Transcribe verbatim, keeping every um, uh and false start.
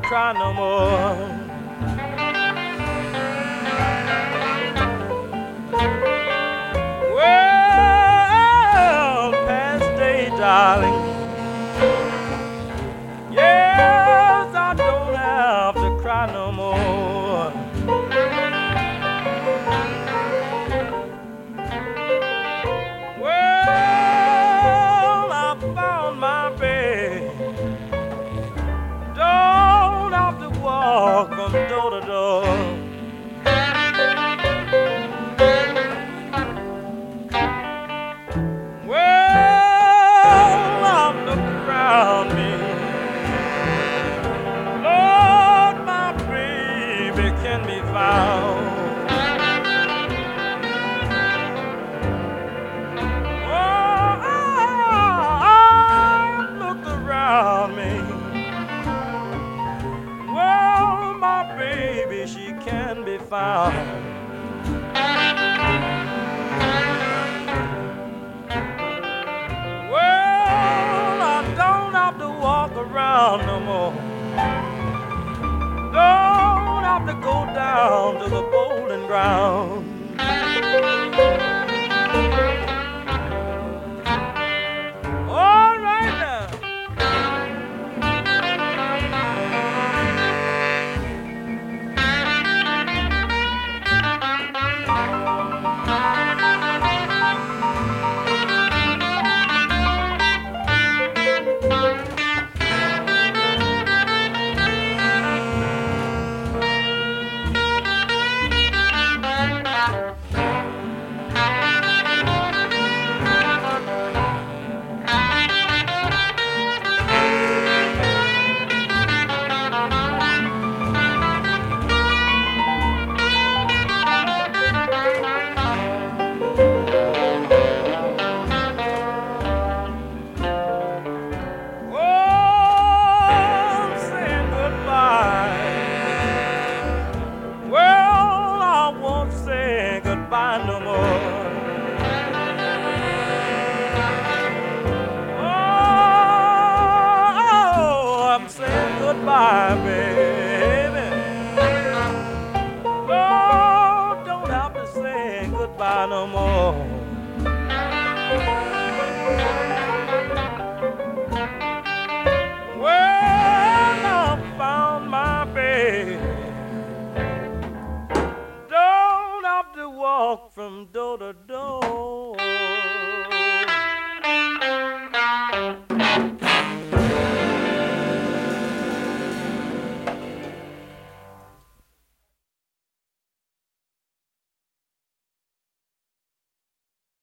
cry no more. Well, past day, darling. Yes, I don't have to cry no more. Well, I found my bed. Don't have to walk from door to door. Well, I look around me. Lord, my baby can be found. Oh, I looked around me. Well, my baby, she can be found. Walk around no more. Don't have to go down to the bowling ground. All right now. Goodbye no more. Oh, I'm saying goodbye, baby. Oh, don't have to say goodbye no more. Well, I found my baby. Walk from door to door.